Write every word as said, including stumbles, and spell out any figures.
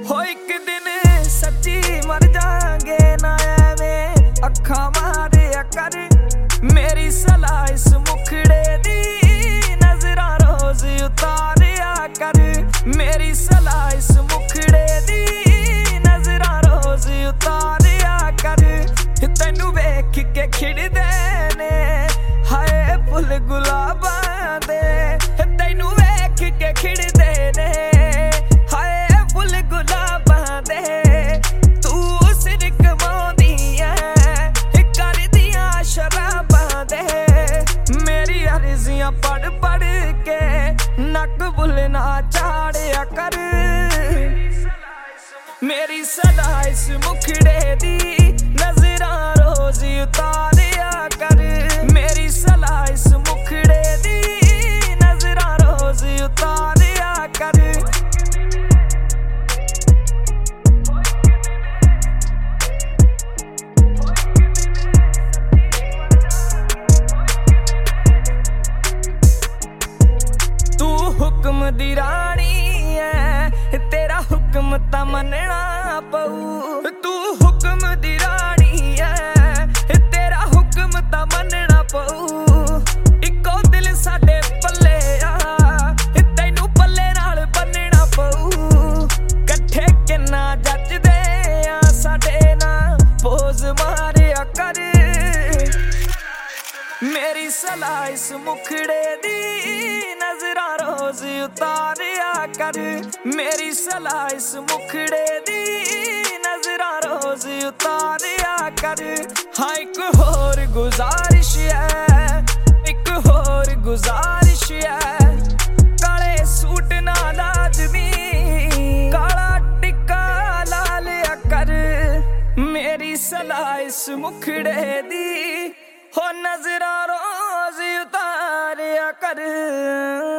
हो एक दिन सच्ची मर जाएंगे ना एवें अखा मारिया कर मेरी सलाह इस मुखड़े दी नजरा रोज उतारिया कर मेरी सलाह इस मुखड़े दी नजरा रोज उतारिया कर तैनू वेख के खिड़दे ने हाय फुल गुलाबां दे तैनू वेख के खिड़दे ने हाय फुल गुलाबां दे तू सिर कमाउंदी ऐ करदियां शराबां दे मेरी अर्जियां पढ़ पढ़ के नक बुल ना चाड़िया कर मेरी सलाह इस मुखड़े दी नजरा रोज उतारिया कर मेरी सलाह इस मुखड़े दी नजरा रोज उतारिया कर तू हुक्म दी रानी है तेरा हुक्म ता मनना पऊ तू हुक्म दी रानी है तेरा हुक्म ता मनना पऊ इको दिल साडे पल्ले आ तैनू पल्ले नाल बन्नना पऊ कट्ठे किन्ना जचदे आ साडे ना पोज मारिया कर मेरी सलाह इस मुखड़े दी नजरा रोज उतारिया कर मेरी सलाह इस मुखड़े दी नजरा रोज उतारिया कर हाँ एक होर गुजारिश है एक होर गुजारिश है काले सूट ना लाजमी काला टिक्का ला लिया कर मेरी सलाह इस मुखड़े दी हो नजरा रोज उतारिया कर।